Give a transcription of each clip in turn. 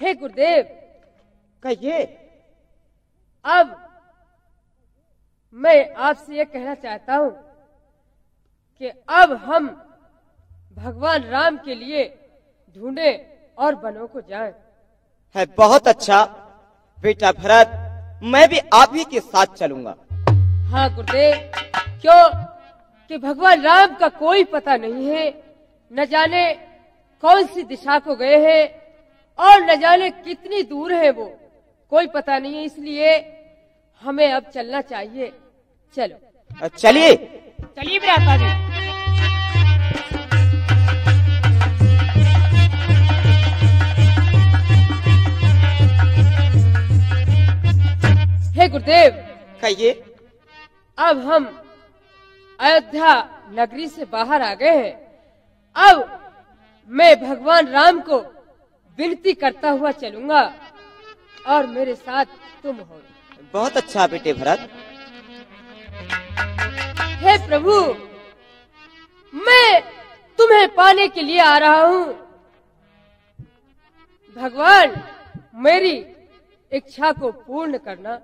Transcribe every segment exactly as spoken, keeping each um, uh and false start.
हे गुरुदेव, कहिए। अब मैं आपसे ये कहना चाहता हूँ कि अब हम भगवान राम के लिए ढूंढे और वनों को जाएं। है बहुत अच्छा बेटा भरत, मैं भी आप ही के साथ चलूंगा। हाँ गुरुदेव, क्यों कि भगवान राम का कोई पता नहीं है, न जाने कौन सी दिशा को गए हैं और न जाने कितनी दूर है वो, कोई पता नहीं है। इसलिए हमें अब चलना चाहिए। चलो चलिए चलिए भ्राता जी। हे गुरुदेव, कहिए। अब हम अयोध्या नगरी से बाहर आ गए हैं। अब मैं भगवान राम को विनती करता हुआ चलूंगा और मेरे साथ तुम हो। बहुत अच्छा बेटे भरत। हे प्रभु, मैं तुम्हें पाने के लिए आ रहा हूँ। भगवान, मेरी इच्छा को पूर्ण करना।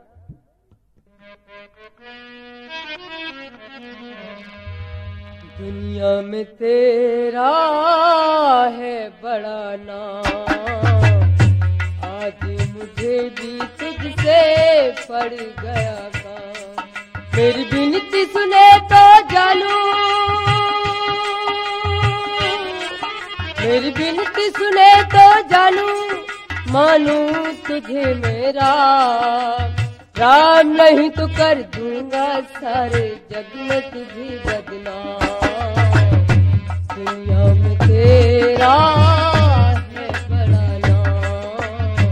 दुनिया में तेरा है बड़ा नाम, आज मुझे भी तुझसे पड़ गया काम। मेरी विनती सुने तो जानू, मेरी विनती सुने तो जानू, मानू तुझे मेरा। राम नहीं तो कर दूंगा सारे जग में तुझे बदनाम। दुनिया में तेरा है बड़ा नाम।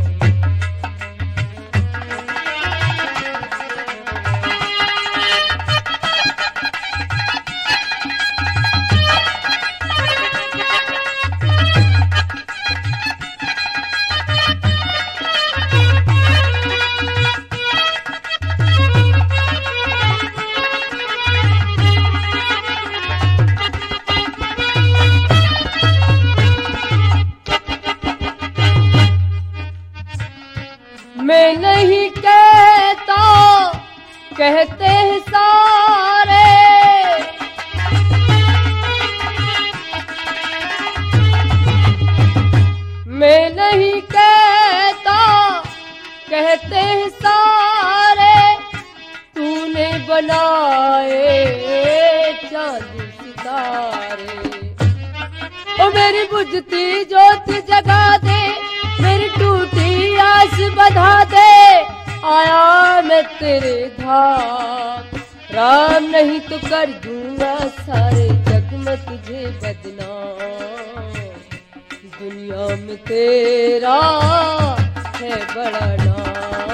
मैं नहीं कहता, कहते हैं सारे, मैं नहीं कहता, कहते हैं सारे, तूने बनाए चांद सितारे। ओ मेरी बुझती ज्योत जगा दे, मेरी टूटी आस बधा दे, आया मैं तेरे धाम। राम नहीं तो कर दूंगा सारे जग में तुझे बदनाम। दुनिया में तेरा है बड़ा नाम।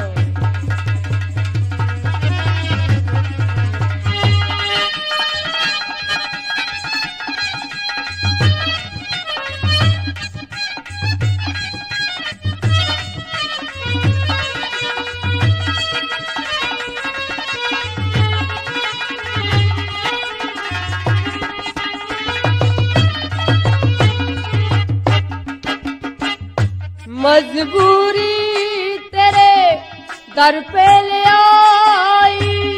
मजबूरी तेरे दर पे ले आई,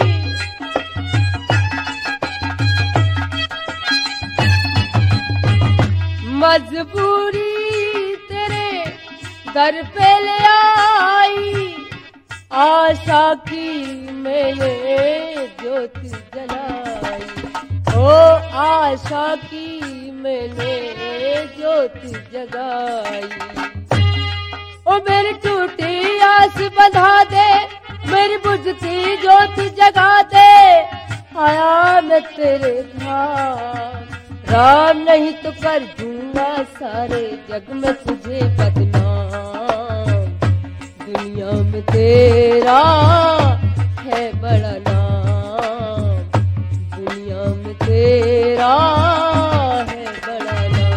मजबूरी तेरे दर पे ले आई। आशा की मैंने ज्योत जलाई, ओ आशा की मैंने ज्योत जगाई। ओ मेरी टूटी आस बंधा दे, मेरी बुझती ज्योत जगा दे, आया मैं तेरे धाम। राम नहीं तो कर दूंगा सारे जग में तुझे बदनाम। दुनिया में तेरा है बड़ा नाम, दुनिया में तेरा है बड़ा नाम।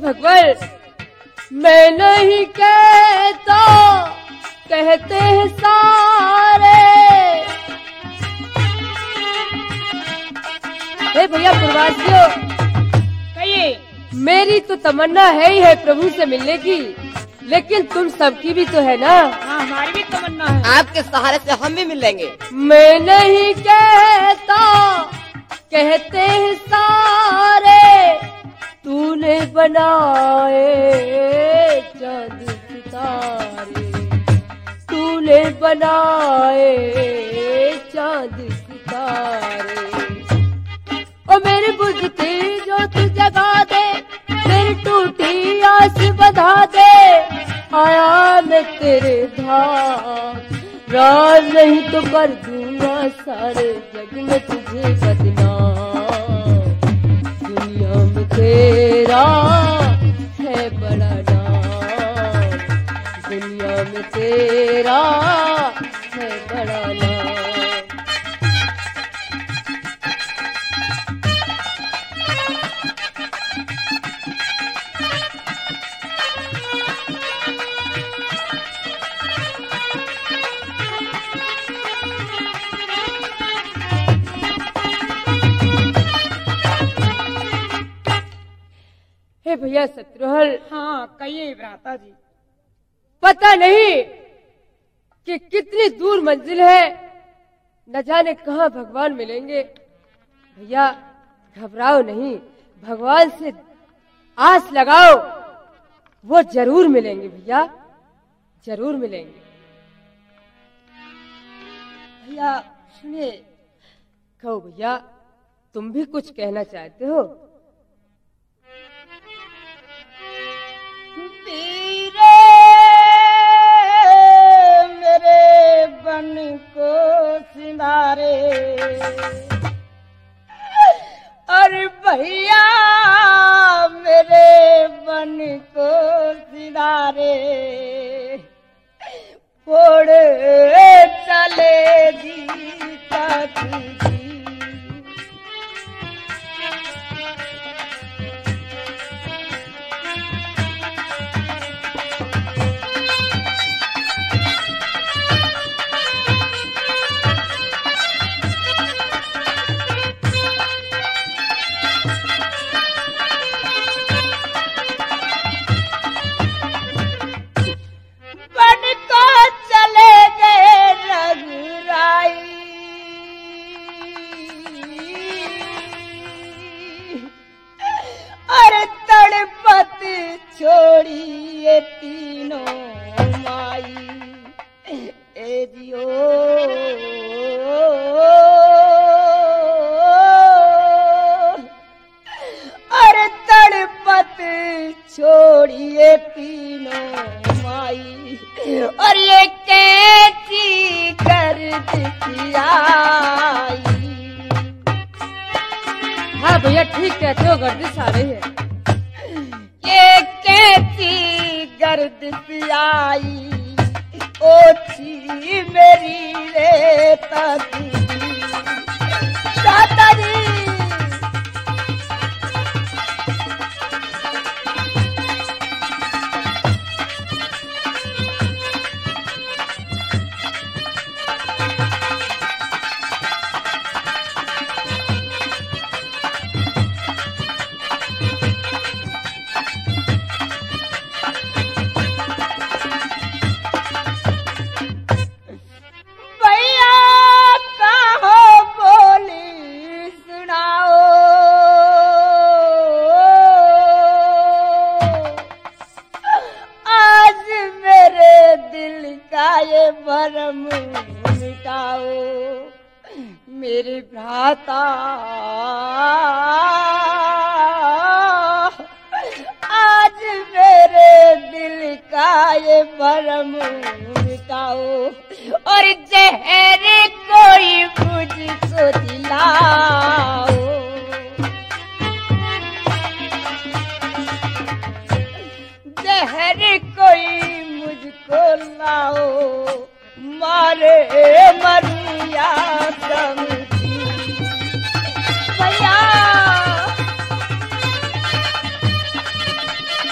भगवान मैं नहीं कहता कहते हैं सारे। हे भैया प्रवासियों, कहिए। मेरी तो तमन्ना है ही है प्रभु से मिलने की, लेकिन तुम सबकी भी तो है ना। हाँ, हमारी भी तमन्ना है। आपके सहारे से हम भी मिल लेंगे। मैं नहीं कहता कहते हैं सारे, तूने बनाए चांद सितारे, तूने बनाए चांद सितारे। ओ मेरी बुझती जोत जगा दे, मेरी टूटी आस बधा दे, आया मैं तेरे धाम, राज नहीं तो कर दूंगा सारे जग में तुझे बदनाम। दुनिया में तेरा है बड़ा नाम, दुनिया में तेरा है बड़ा नाम। हे भैया शत्रुहल, हाँ, कहिए भ्राता जी। पता नहीं कि कितनी दूर मंजिल है, न जाने कहाँ भगवान मिलेंगे। भैया घबराओ नहीं, भगवान से आस लगाओ, वो जरूर मिलेंगे भैया, जरूर मिलेंगे। भैया सुनिए। कहो भैया, तुम भी कुछ कहना चाहते हो? वीरे मेरे बन को सिंगारे, अरे भैया मेरे बन को सिंगारे, फोड़ चले जीता तुझी। छोड़िए तीनों माई ए जियो, अरे तड़पत छोड़िए तीनों माई, और ये कैसी गर्द की आई। हाँ भैया ठीक कहते हो, गर्दिश आ रही है। ये कैसी गर्द आई, ओछी मेरी रे तकी दादाजी। भरम मिटाओ मेरे भ्राता, आज मेरे दिल का ये भरम मिटाओ, और जहर कोई मुझको दिलाओ। जहर कोई मुझको लाओ, मारे मरिया समझी भैया।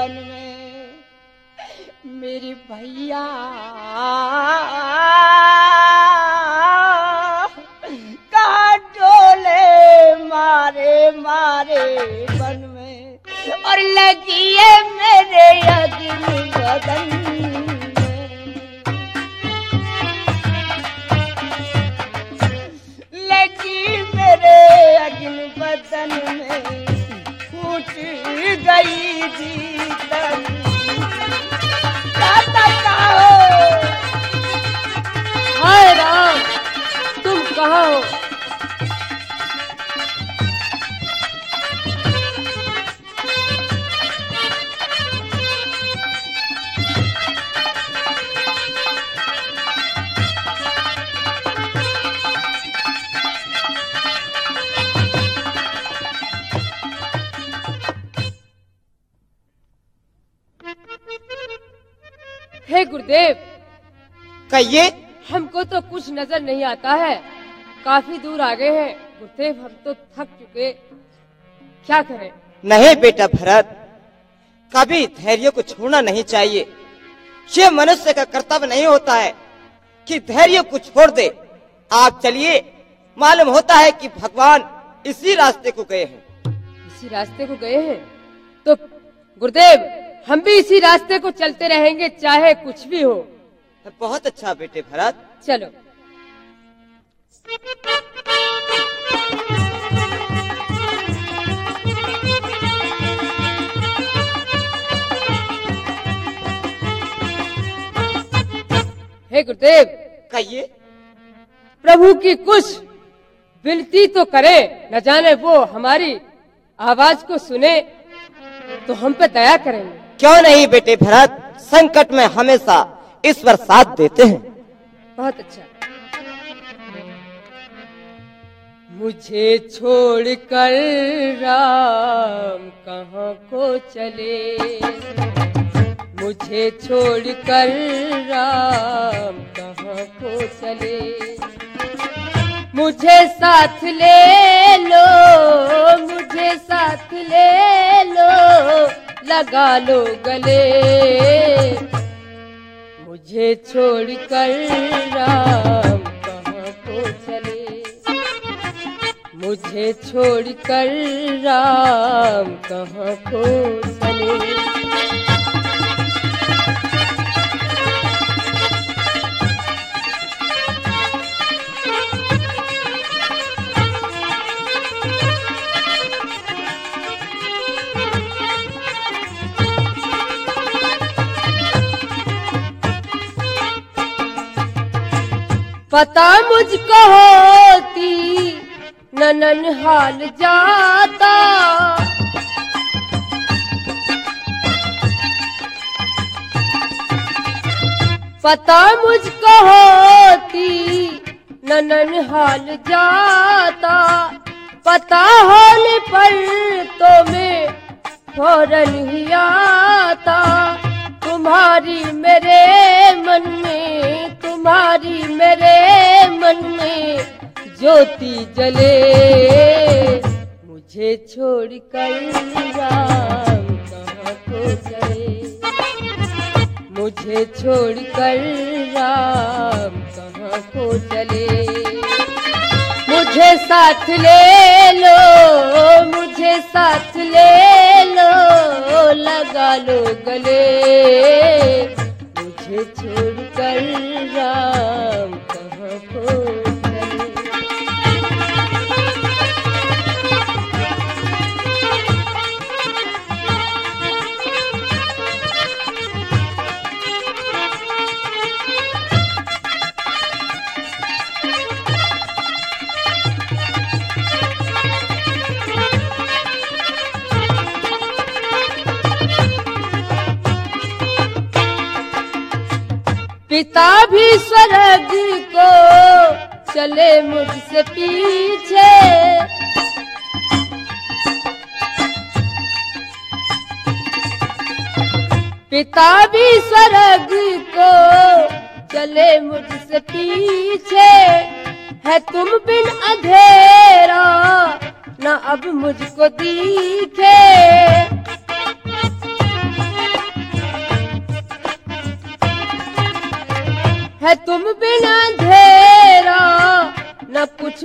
बन में मेरी भैया कहाँ डोले मारे मारे बन में और लगी है मेरे अग्नि बदन में, लगी मेरे अग्नि बदन में फूट गई जीतन हाय राम, तुम कहाँ हो? हे गुरुदेव, कहिए। हमको तो कुछ नजर नहीं आता है, काफी दूर आ गए हैं गुरुदेव, हम तो थक चुके, क्या करें? नहीं बेटा भरत, कभी धैर्य को छोड़ना नहीं चाहिए। ये मनुष्य का कर्तव्य नहीं होता है कि धैर्य को छोड़ दे। आप चलिए, मालूम होता है कि भगवान इसी रास्ते को गए हैं। इसी रास्ते को गए हैं तो गुरुदेव हम भी इसी रास्ते को चलते रहेंगे, चाहे कुछ भी हो। बहुत अच्छा बेटे भरत, चलो। हे गुरुदेव, कहिए। प्रभु की कुछ विनती तो करे, न जाने वो हमारी आवाज को सुने तो हम पे दया करेंगे। क्यों नहीं बेटे भरत, संकट में हमेशा ईश्वर साथ देते हैं। बहुत अच्छा। मुझे छोड़कर राम कहाँ को चले, मुझे छोड़कर राम कहाँ को चले, मुझे साथ ले लो, मुझे साथ ले लो, लगा लो गले, मुझे छोड़कर राम कहाँ को चले, मुझे छोड़कर राम कहाँ को चले। पता मुझको होती ननन हाल जाता, पता मुझको होती ननन हाल जाता, पता होने पर तो मैं फौरन ही आता, तुम्हारी मेरे मन में, तुम्हारी मेरे मन में ज्योति जले, मुझे छोड़कर राम कहाँ को चले, मुझे छोड़कर राम कहाँ को चले, मुझे साथ ले लो, मुझे साथ ले लो, लगा लो गले, मुझे छोड़कर राम कहाँ को चले। पिता भी स्वर्ग को चले मुझसे पीछे, पिता भी स्वर्ग को चले मुझसे पीछे, है तुम बिन अंधेरा न अब मुझको दिखे,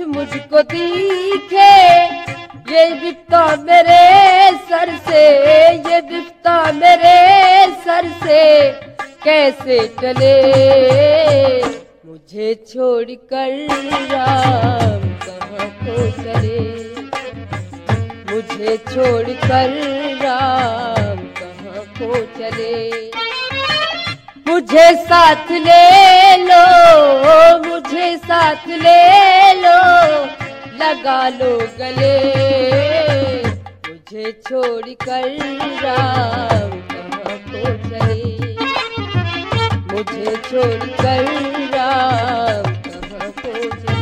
मुझको दिखे, ये बिपता मेरे सर से, ये बिपता मेरे सर से कैसे टले। मुझे छोड़कर राम कहाँ को चले, मुझे छोड़कर राम कहाँ को चले। मुझे साथ ले लो, मुझे साथ ले लो, लगा लो गले। मुझे छोड़कर राम कहाँ को चले, मुझे छोड़कर राम कहाँ को चले।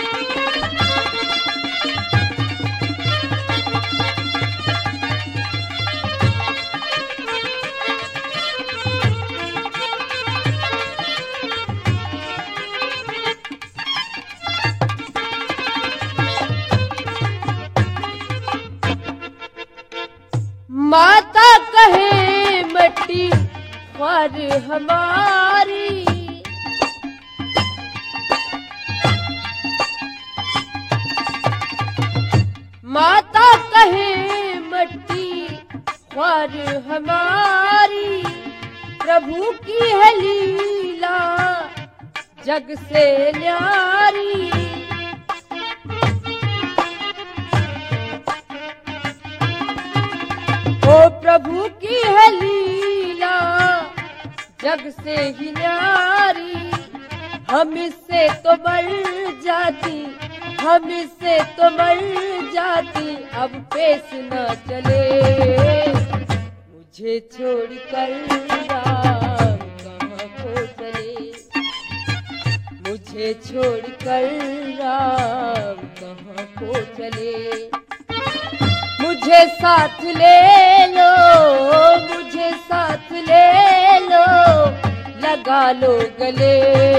माता कहे मट्टी ख्वार हमारी, माता कहे मट्टी ख्वार हमारी। प्रभु की है लीला जग से न्यारी, ओ प्रभु की है लीला जग से ही न्यारी। हम इससे तो मर जाती, हम इससे तो मर जाती, अब पेश न चले। मुझे छोड़कर राम कहाँ को चले, मुझे छोड़कर राम कहाँ को चले। मुझे साथ ले लो, मुझे साथ ले लो, लगा लो गले।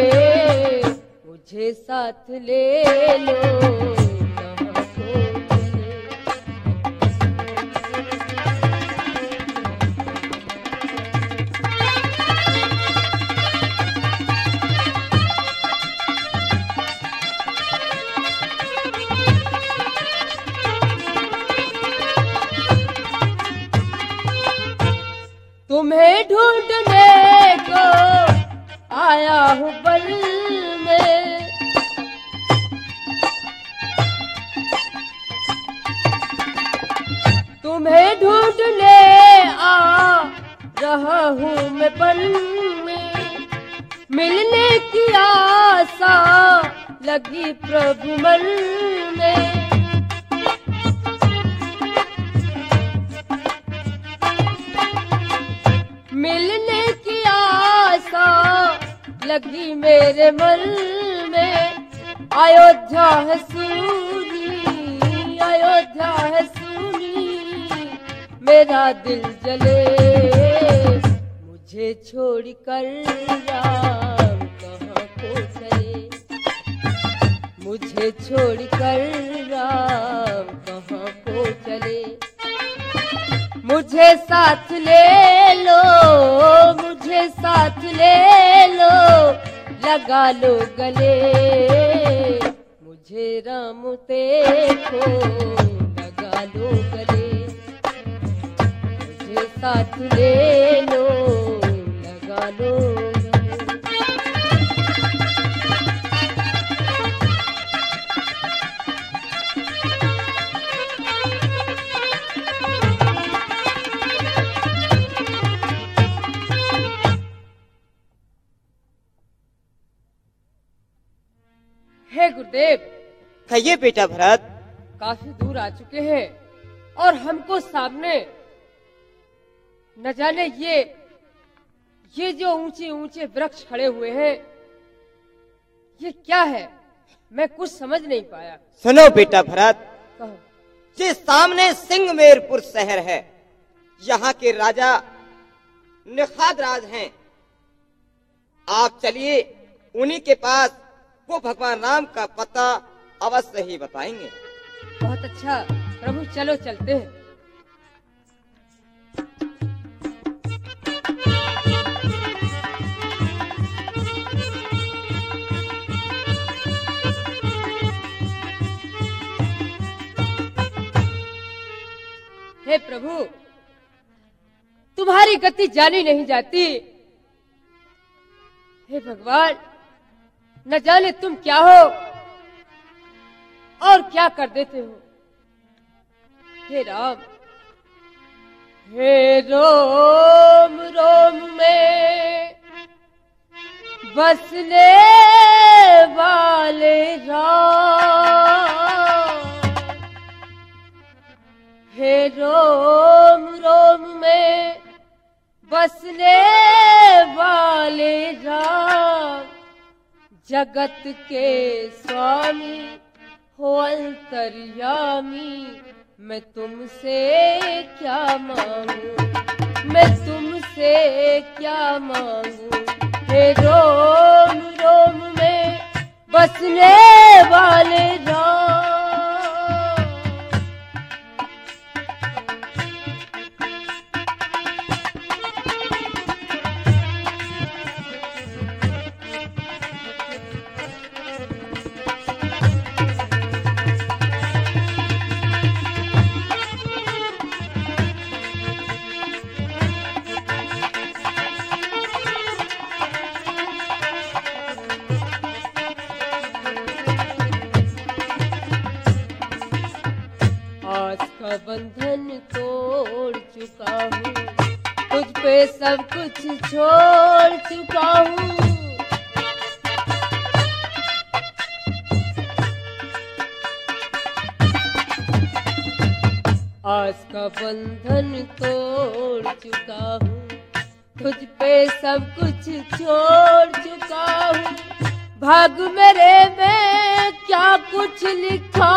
मुझे साथ ले लो, कहाँ को चले। तुम्हें ढूंढने को आया हूँ पल में, तुम्हें ढूंढने आ रहा हूँ मैं पल में। मिलने की आशा लगी प्रभु मन में, मिलने की आशा लगी मेरे मन में। अयोध्या है सूनी, अयोध्या है सूनी, मेरा दिल जले। मुझे छोड़कर राम कहाँ को चले, मुझे छोड़कर राम कहाँ को चले। मुझे साथ ले लो, मुझे साथ ले लो, लगा लो गले। मुझे राम देखो, लगा लो गले। मुझे साथ ले लो, लगा लो गले। हे गुरुदेव, कहिए बेटा भरत। काफी दूर आ चुके हैं और हमको सामने न जाने ये ये जो ऊंचे ऊंचे वृक्ष खड़े हुए हैं, ये क्या है, मैं कुछ समझ नहीं पाया। सुनो बेटा भरत, कहो। ये सामने सिंहमेरपुर शहर है, यहाँ के राजा निखाद राज हैं। आप चलिए, उन्हीं के पास वो भगवान राम का पता अवश्य ही बताएंगे। बहुत अच्छा प्रभु, चलो चलते हैं। हे प्रभु, तुम्हारी गति जानी नहीं जाती। हे भगवान, न जाने तुम क्या हो और क्या कर देते हो। हे राम, हे रोम रोम में बसने वाले राम, हे रोम रोम में बसने वाले राम, जगत के स्वामी हो अंतर्यामी, मैं तुमसे क्या मांगू, मैं तुमसे क्या मांगू। हे रोम रोम में बसने वाले राम। बंधन तोड़ चुका हूँ, तुझ पे सब कुछ छोड़ चुका हूँ। आस का बंधन तोड़ चुका हूँ, तुझ पे सब कुछ छोड़ चुका हूँ। भाग मेरे में क्या कुछ लिखा,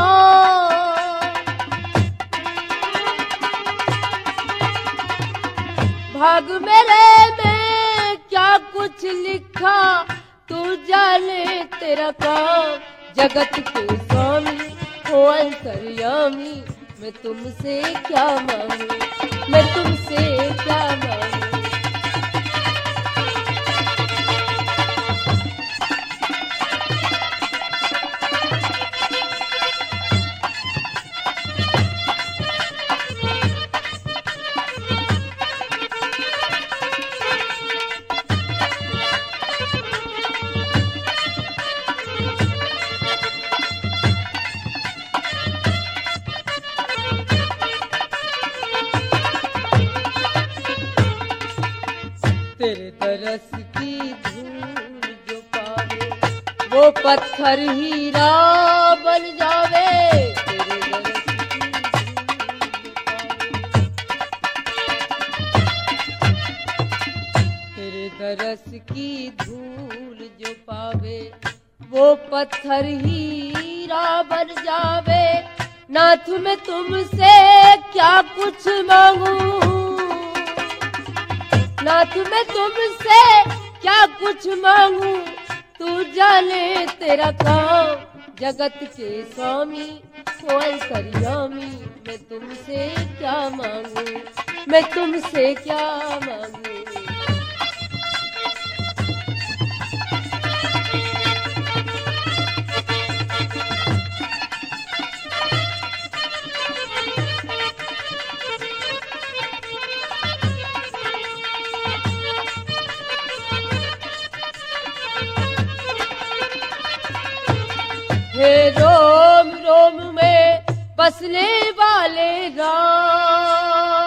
भाग मेरे में क्या कुछ लिखा, तू जाने तेरा काम। जगत के स्वामी हो अंतर्यामी, मैं तुमसे क्या मांगू, मैं तुमसे क्या मांगू। तेरे तरस की धूल जो पावे, वो पत्थर हीरा बन जावे। तेरे तरस की धूल जो पावे, वो पत्थर हीरा बन जावे। नाथ मैं तुमसे क्या कुछ मांगू, नाथ मैं तुमसे क्या कुछ मांगू, तू जाने तेरा काम। जगत के स्वामी हो अंतर्यामी, मैं तुमसे क्या मांगू, मैं तुमसे क्या मांगू। हे रोम रोम में बसने वाले राम।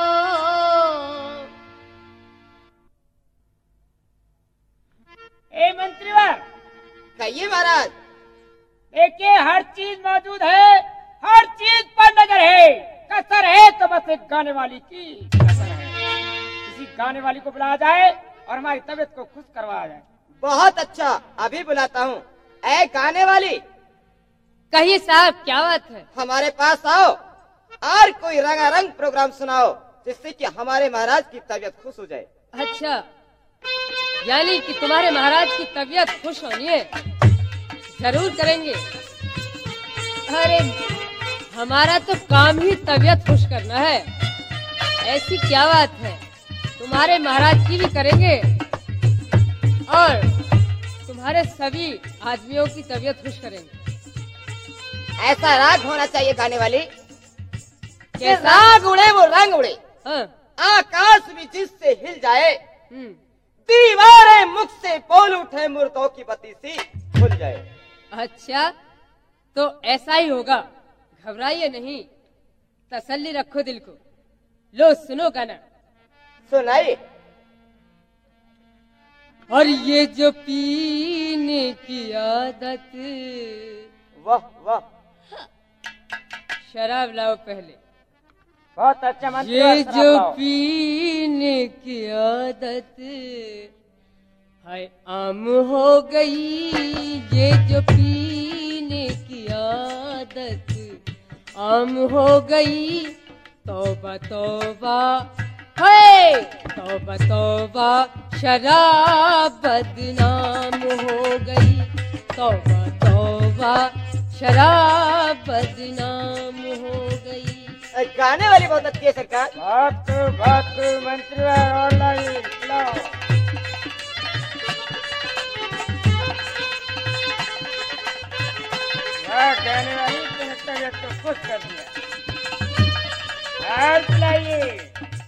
ए मंत्रीवर, कहिए महाराज। देखिए हर चीज मौजूद है, हर चीज पर नजर है, कसर है तो बस एक गाने वाली की कसर है। किसी गाने वाली को बुलाया जाए और हमारी तबीयत को खुश करवाया जाए। बहुत अच्छा, अभी बुलाता हूँ। ऐ गाने वाली, कहिए साहब, क्या बात है? हमारे पास आओ और कोई रंगारंग प्रोग्राम सुनाओ, जिससे कि हमारे महाराज की तबीयत खुश हो जाए। अच्छा, यानी कि तुम्हारे महाराज की तबीयत खुश होनी है? जरूर करेंगे। अरे हमारा तो काम ही तबीयत खुश करना है। ऐसी क्या बात है, तुम्हारे महाराज की भी करेंगे और तुम्हारे सभी आदमियों की तबीयत खुश करेंगे। ऐसा राग होना चाहिए गाने वाली। कि कैसा? राग उड़े वो रंग उड़े, हाँ, आकाश भी जिससे हिल जाए, हम्म, दीवारें मुख से बोल उठे, मुर्दों की बत्ती सी खुल जाए। अच्छा तो ऐसा ही होगा, घबराइए नहीं, तसल्ली रखो दिल को। लो सुनो गाना। सुनाइए। और ये जो पीने की आदत, वाह वाह, शराब लाओ पहले। बहुत अच्छा मंत्री, ये और शराब जो लाओ। पीने की आदत हाय आम हो गई, ये जो पीने की आदत आम हो गई। तौबा तौबा है, तौबा तौबा शराब बदनाम हो गई। तौबा तौबा शराब बदनाम हो गई। गाने वाली बहुत अच्छी है सरकार। बहुत बहुत मंत्री और लाइए, लाओ। वाह, गाने वाली तो लगता है तो खुश कर दिया। और लाइए।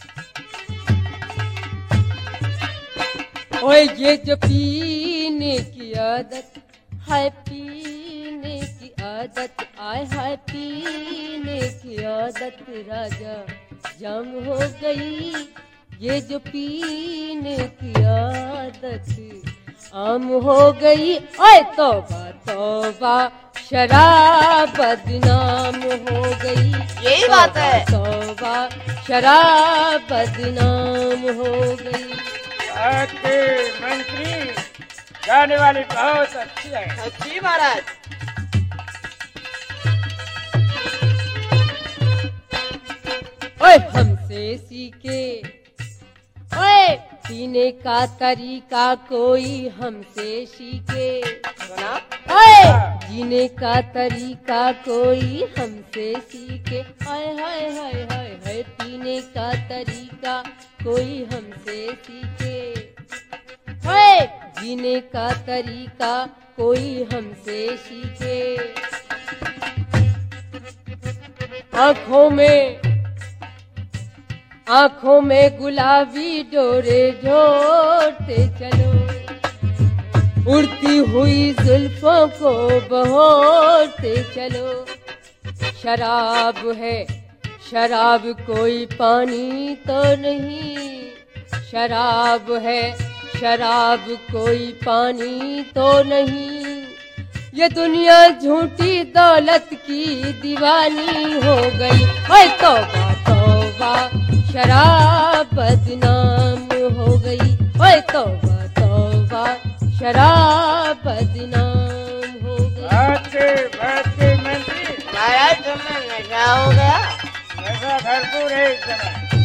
ओए ये जो पीने की आदत है, पीने की आदत आय हाय, पीने की आदत राजा जाम हो गई। ये जो पीने की आदत आम हो गई। ओए तौबा तौबा शराब बदनाम हो गई। यही बात है। तौबा शराब बदनाम हो गई। अच्छे मंत्री, गाने वाली बहुत अच्छी है। अच्छी महाराज। ओए हमसे सीखे, ओए पीने का तरीका कोई हमसे सीखे। सुना? ओए जीने का तरीका कोई हमसे सीखे। हाय हाय हाय हाय हाय, पीने का तरीका कोई हमसे सीखे। ओए जीने का तरीका कोई हमसे सीखे। आंखों में आंखों में गुलाबी डोरे जोड़ते चलो, उड़ती हुई जुल्फों को बहोरते चलो। शराब है शराब कोई पानी तो नहीं, शराब है शराब कोई पानी तो नहीं। ये दुनिया झूठी दौलत की दीवानी हो गई। ओए तौबा तौबा शराब बदनाम हो गई। ओए तौबा तौबा शराब बदनाम हो गई। अच्छे अच्छे मंत्री, महाराज तुम्हें नशा हो गया। नशा भरपूर है इस समय।